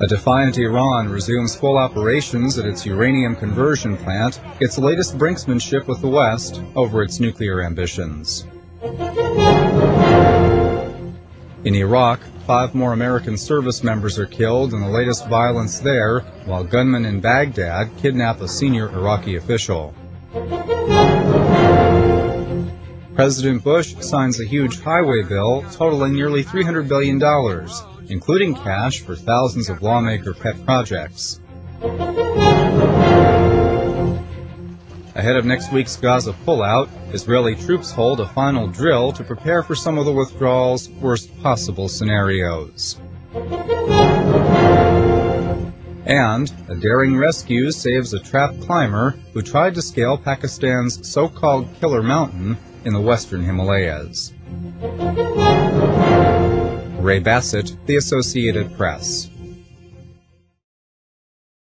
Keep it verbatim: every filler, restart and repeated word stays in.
A defiant Iran resumes full operations at its uranium conversion plant, its latest brinksmanship with the West over its nuclear ambitions. In Iraq, five more American service members are killed in the latest violence there, while gunmen in Baghdad kidnap a senior Iraqi official. President Bush signs a huge highway bill totaling nearly three hundred billion dollars, including cash for thousands of lawmaker pet projects. Ahead of next week's Gaza pullout, Israeli troops hold a final drill to prepare for some of the withdrawal's worst possible scenarios. And a daring rescue saves a trapped climber who tried to scale Pakistan's so-called Killer Mountain in the western Himalayas. Ray Bassett, The Associated Press.